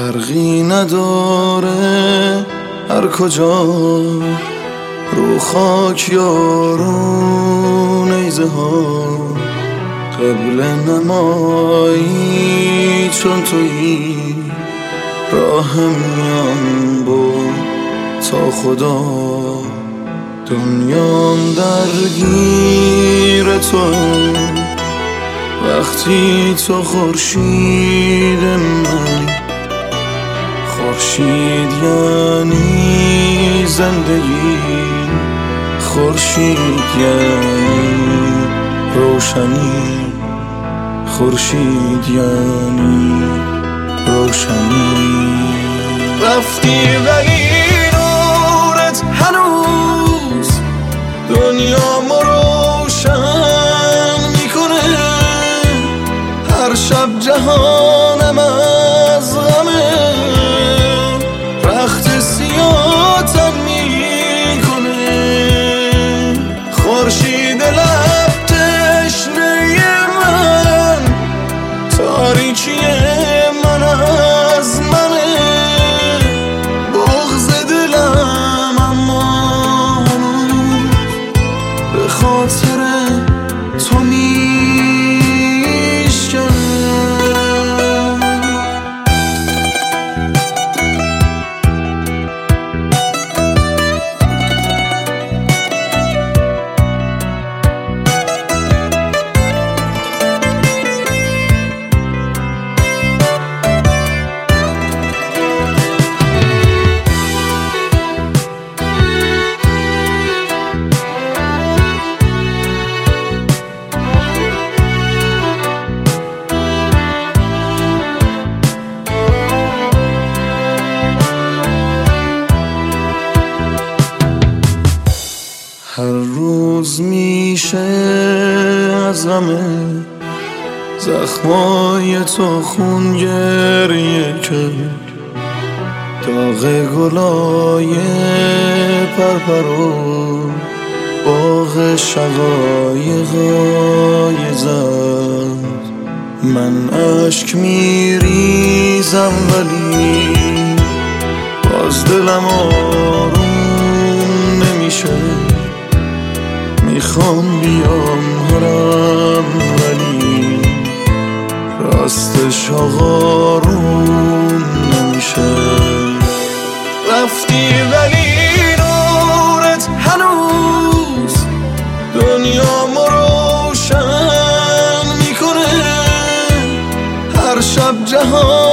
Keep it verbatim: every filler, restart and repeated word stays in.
فرقی نداره هر کجا رو خاک یا رو نیزه ها، قبل نمایی چون تویی راه میان با تا خدا. دنیام درگیر تو وقتی تو خورشید من، خورشید یعنی زندگی، خورشید یعنی روشنی، خورشید یعنی روشنی. رفتی ولی نورت هنوز دنیا ما روشن میکنه، هر شب جهانم از غمه رخت سیاتم میکنه. خورشید لب تشنه من، تاریکی من از منه، بغض دلم اما به خاطر تو میشکنه. هر روز میشه از غمه زخمای تو خون گریه کرد، داغ گلای پرپرو باغ شقایقای زد. من اشک میریزم ولی باز دلم آروم نمیشه، میخوام بیام هرم ولی راستش آروم نمیشه. رفتی ولی نورت هنوز دنیا ما روشن میکنه، هر شب جهان